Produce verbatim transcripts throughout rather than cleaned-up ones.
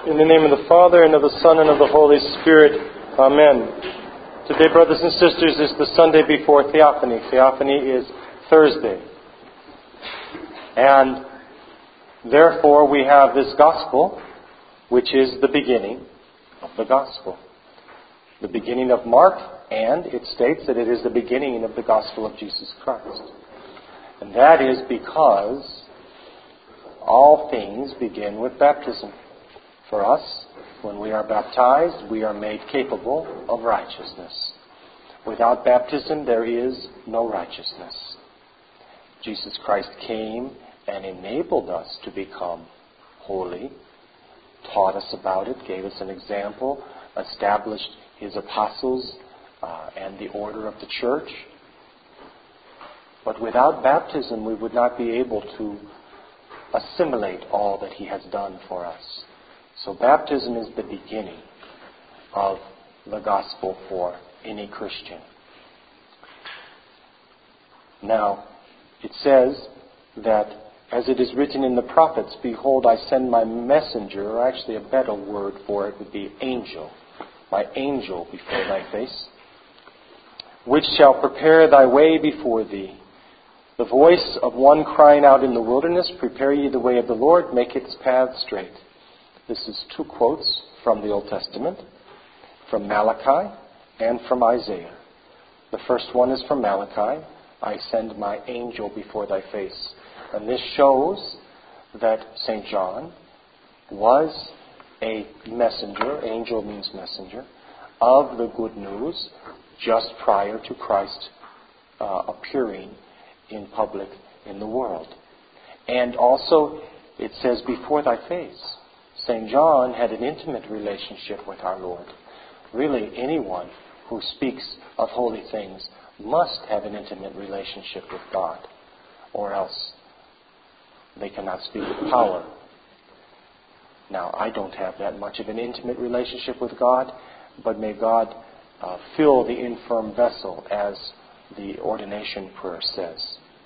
In the name of the Father, and of the Son, and of the Holy Spirit. Amen. Today, brothers and sisters, is the Sunday before Theophany. Theophany is Thursday. And therefore, we have this Gospel, which is the beginning of the Gospel. The beginning of Mark, and it states that it is the beginning of the Gospel of Jesus Christ. And that is because all things begin with baptism. For us, when we are baptized, we are made capable of righteousness. Without baptism, there is no righteousness. Jesus Christ came and enabled us to become holy, taught us about it, gave us an example, established His apostles uh, and the order of the church. But without baptism, we would not be able to assimilate all that He has done for us. So baptism is the beginning of the gospel for any Christian. Now, it says that as it is written in the prophets, behold, I send my messenger, or actually a better word for it would be angel, my angel before thy face, which shall prepare thy way before thee. The voice of one crying out in the wilderness, prepare ye the way of the Lord, make its path straight. This is two quotes from the Old Testament, from Malachi and from Isaiah. The first one is from Malachi, I send my angel before thy face. And this shows that Saint John was a messenger, angel means messenger, of the good news just prior to Christ uh, appearing in public in the world. And also it says before thy face. Saint John had an intimate relationship with our Lord. Really, anyone who speaks of holy things must have an intimate relationship with God, or else they cannot speak with power. Now, I don't have that much of an intimate relationship with God, but may God uh, fill the infirm vessel, as the ordination prayer says.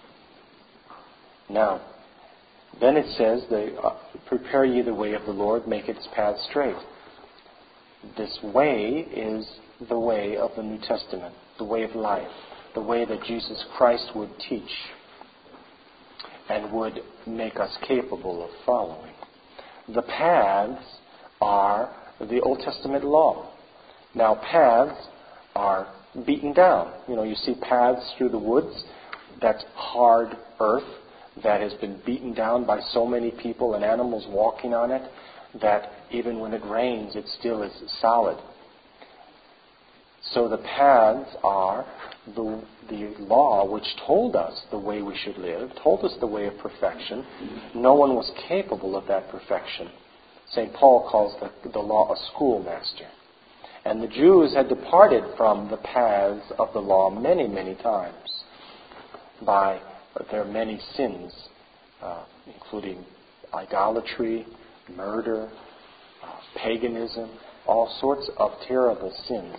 Now, then it says, they, uh, prepare ye the way of the Lord, make its path straight. This way is the way of the New Testament, the way of life, the way that Jesus Christ would teach and would make us capable of following. The paths are the Old Testament law. Now, paths are beaten down. You know, you see paths through the woods, that's hard earth that has been beaten down by so many people and animals walking on it that even when it rains, it still is solid. So the paths are the, the law which told us the way we should live, told us the way of perfection. No one was capable of that perfection. Saint Paul calls the, the law a schoolmaster. And the Jews had departed from the paths of the law many, many times by their many sins, uh, including idolatry, murder, uh, paganism, all sorts of terrible sins.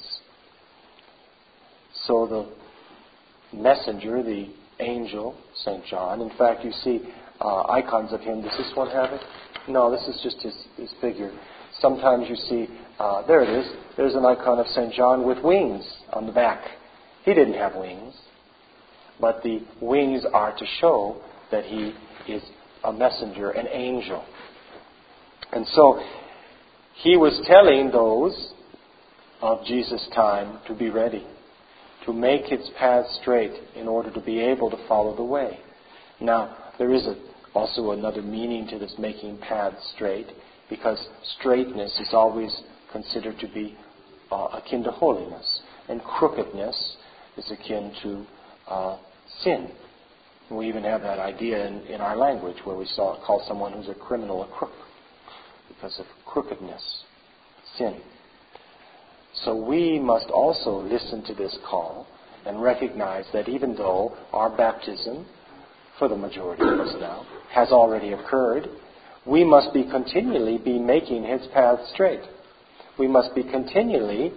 So the messenger, the angel, Saint John, in fact, you see uh, icons of him. Does this one have it? No, this is just his, his figure. Sometimes you see, uh, there it is, there's an icon of Saint John with wings on the back. He didn't have wings, but the wings are to show that he is a messenger, an angel. And so he was telling those of Jesus' time to be ready, to make its path straight in order to be able to follow the way. Now, there is a, also another meaning to this making paths straight, because straightness is always considered to be uh, akin to holiness, and crookedness is akin to uh, sin. We even have that idea in, in our language where we saw, call someone who's a criminal a crook because of crookedness, sin. So we must also listen to this call and recognize that even though our baptism, for the majority of us now, has already occurred, we must be continually be making His path straight. We must be continually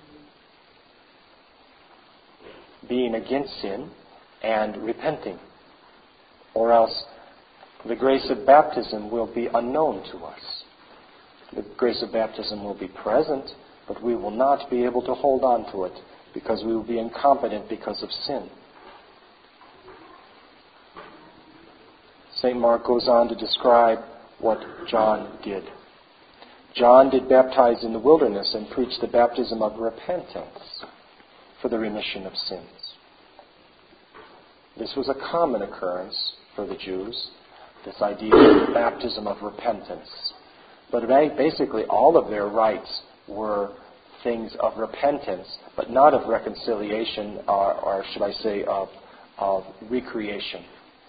being against sin and repenting, or else the grace of baptism will be unknown to us. The grace of baptism will be present, but we will not be able to hold on to it because we will be incompetent because of sin. Saint Mark goes on to describe what John did. John did baptize in the wilderness and preach the baptism of repentance for the remission of sins. This was a common occurrence for the Jews, this idea of baptism of repentance. But basically all of their rites were things of repentance, but not of reconciliation, or, or should I say of, of recreation.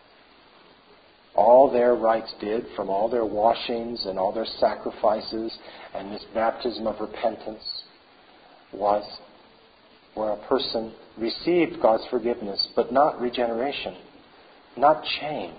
All their rites did, from all their washings and all their sacrifices and this baptism of repentance, was where a person received God's forgiveness, but not regeneration, not change.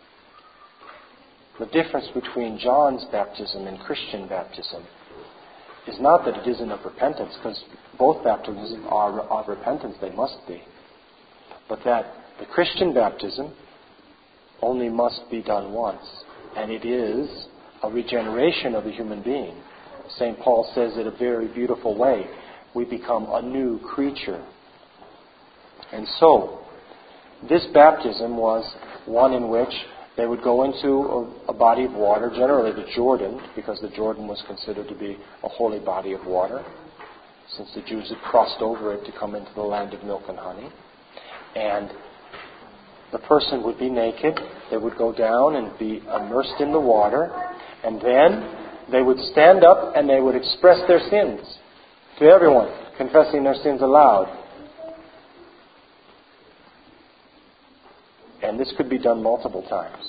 The difference between John's baptism and Christian baptism is not that it isn't of repentance, because both baptisms are of repentance, they must be, but that the Christian baptism only must be done once, and it is a regeneration of the human being. Saint Paul says it a very beautiful way. We become a new creature. And so, this baptism was one in which they would go into a, a body of water, generally the Jordan, because the Jordan was considered to be a holy body of water, since the Jews had crossed over it to come into the land of milk and honey. And the person would be naked, they would go down and be immersed in the water, and then they would stand up and they would express their sins to everyone, confessing their sins aloud. And this could be done multiple times.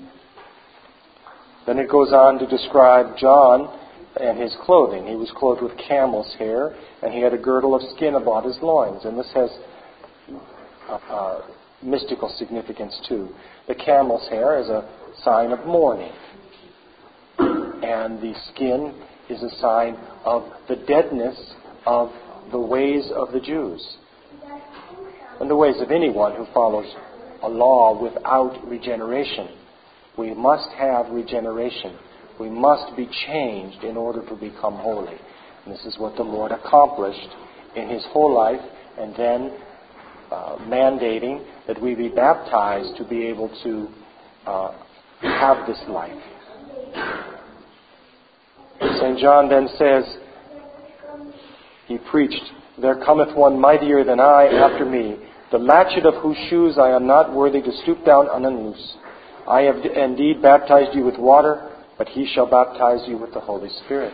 Then it goes on to describe John and his clothing. He was clothed with camel's hair, and he had a girdle of skin about his loins. And this has uh, uh, mystical significance too. The camel's hair is a sign of mourning, and the skin is a sign of the deadness of the ways of the Jews and the ways of anyone who follows a law without regeneration. We must have regeneration. We must be changed in order to become holy. And this is what the Lord accomplished in His whole life, and then uh, mandating that we be baptized to be able to uh, have this life. Saint John then says, he preached, "There cometh one mightier than I after me, the latchet of whose shoes I am not worthy to stoop down and unloose. I have indeed baptized you with water, but he shall baptize you with the Holy Spirit."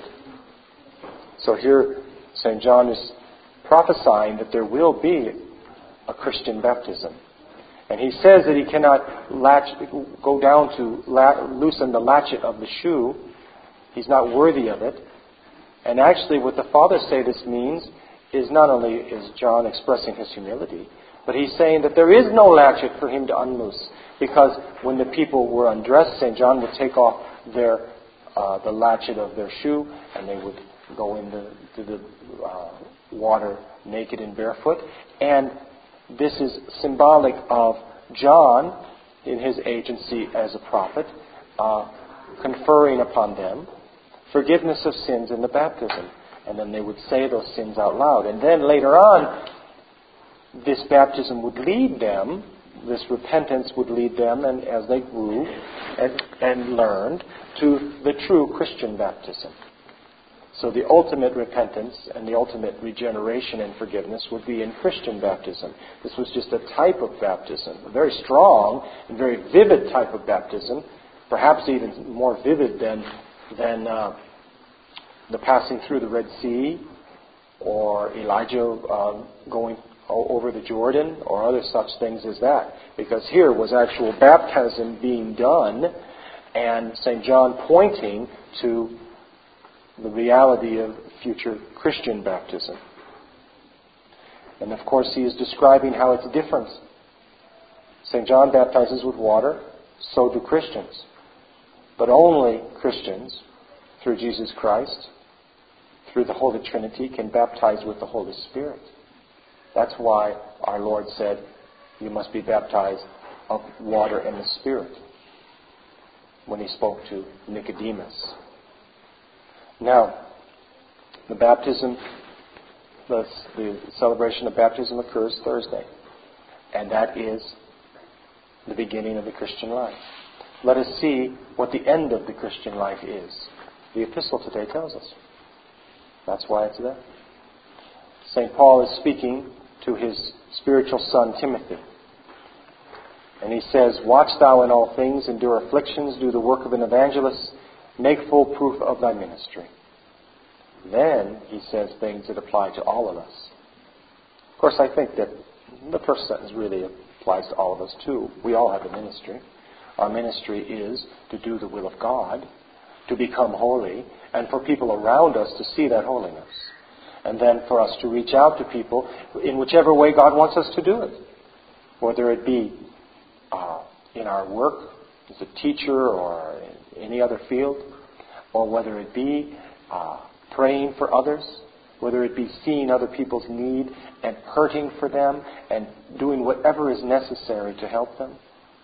So here Saint John is prophesying that there will be a Christian baptism. And he says that he cannot latch, go down to la- loosen the latchet of the shoe. He's not worthy of it. And actually what the fathers say this means is not only is John expressing his humility, but he's saying that there is no latchet for him to unloose. Because when the people were undressed, Saint John would take off their uh, the latchet of their shoe, and they would go into the uh, water naked and barefoot. And this is symbolic of John, in his agency as a prophet, uh, conferring upon them forgiveness of sins in the baptism. And then they would say those sins out loud. And then later on, this baptism would lead them, this repentance would lead them, and as they grew and, and learned, to the true Christian baptism. So the ultimate repentance and the ultimate regeneration and forgiveness would be in Christian baptism. This was just a type of baptism, a very strong and very vivid type of baptism, perhaps even more vivid than, than uh, the passing through the Red Sea, or Elijah uh, going over the Jordan, or other such things as that. Because here was actual baptism being done, and Saint John pointing to the reality of future Christian baptism. And of course he is describing how it's different. Saint John baptizes with water, so do Christians. But only Christians, through Jesus Christ, through the Holy Trinity, can baptize with the Holy Spirit. That's why our Lord said, "You must be baptized of water and the Spirit," when he spoke to Nicodemus. Now, the baptism, the, the celebration of baptism occurs Thursday. And that is the beginning of the Christian life. Let us see what the end of the Christian life is. The epistle today tells us. That's why it's there. Saint Paul is speaking to his spiritual son Timothy. And he says, "Watch thou in all things, endure afflictions, do the work of an evangelist, make full proof of thy ministry." Then he says things that apply to all of us. Of course, I think that the first sentence really applies to all of us too. We all have a ministry. Our ministry is to do the will of God, to become holy, and for people around us to see that holiness. And then for us to reach out to people in whichever way God wants us to do it. Whether it be uh, in our work as a teacher or in any other field, or whether it be uh, praying for others, whether it be seeing other people's need and hurting for them and doing whatever is necessary to help them,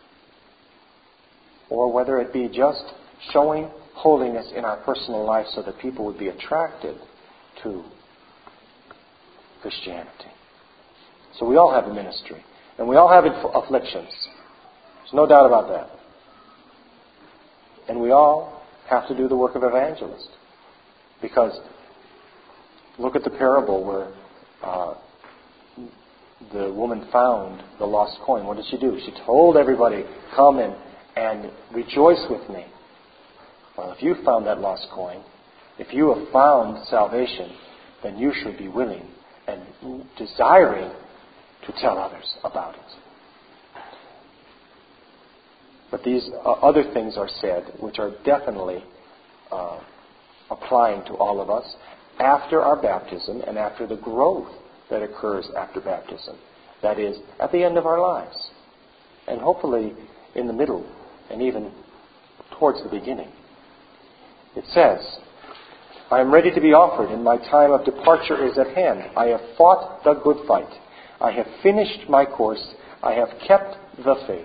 or whether it be just showing holiness in our personal life so that people would be attracted to Christianity. So we all have a ministry, and we all have afflictions. There's no doubt about that. And we all have to do the work of evangelist. Because look at the parable where uh, the woman found the lost coin. What did she do? She told everybody, "Come and, and rejoice with me." Well, if you found that lost coin, if you have found salvation, then you should be willing and desiring to tell others about it. But these uh, other things are said, which are definitely uh, applying to all of us after our baptism and after the growth that occurs after baptism. That is, at the end of our lives. And hopefully in the middle and even towards the beginning. It says, "I am ready to be offered, and my time of departure is at hand. I have fought the good fight. I have finished my course. I have kept the faith."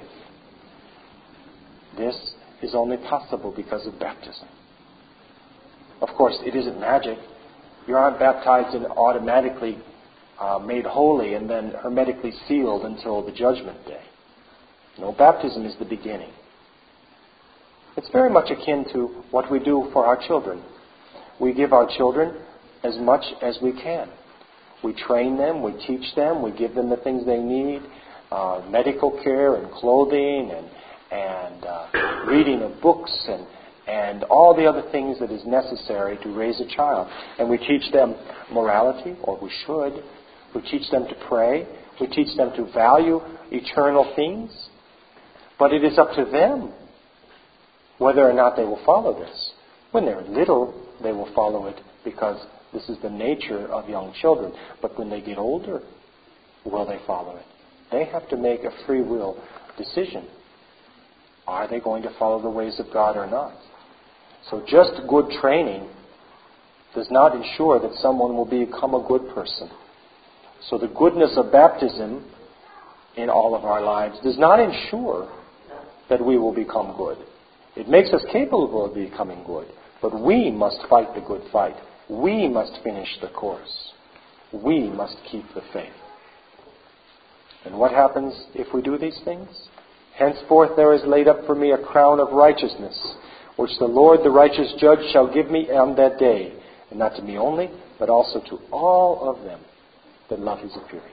This is only possible because of baptism. Of course, it isn't magic. You aren't baptized and automatically uh, made holy and then hermetically sealed until the judgment day. No, baptism is the beginning. It's very much akin to what we do for our children. We give our children as much as we can. We train them, we teach them, we give them the things they need, uh, medical care and clothing and, and uh, reading of books and, and all the other things that is necessary to raise a child. And we teach them morality, or we should. We teach them to pray. We teach them to value eternal things. But it is up to them whether or not they will follow this. When they're little, they will follow it because this is the nature of young children. But when they get older, will they follow it? They have to make a free will decision. Are they going to follow the ways of God or not? So just good training does not ensure that someone will become a good person. So the goodness of baptism in all of our lives does not ensure that we will become good. It makes us capable of becoming good. But we must fight the good fight. We must finish the course. We must keep the faith. And what happens if we do these things? "Henceforth there is laid up for me a crown of righteousness, which the Lord, the righteous judge, shall give me on that day, and not to me only, but also to all of them that love his appearing."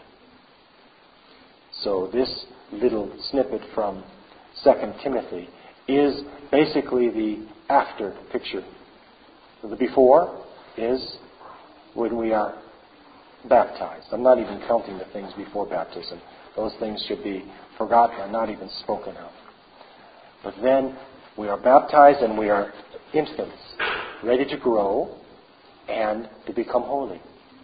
So this little snippet from Second Timothy is basically the after picture. The before is when we are baptized. I'm not even counting the things before baptism. Those things should be forgotten and not even spoken of. But then we are baptized and we are infants, ready to grow and to become holy.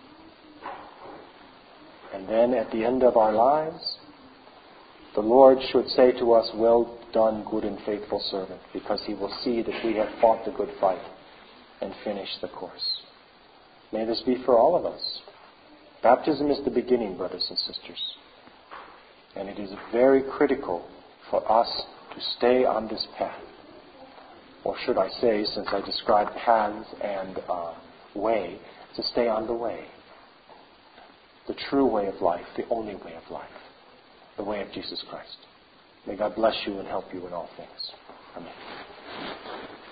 And then at the end of our lives, the Lord should say to us, "Well done, good and faithful servant," because he will see that we have fought the good fight and finished the course. May this be for all of us. Baptism is the beginning, brothers and sisters. And it is very critical for us to stay on this path. Or should I say, since I described paths and uh, way, to stay on the way. The true way of life, the only way of life. The way of Jesus Christ. May God bless you and help you in all things. Amen.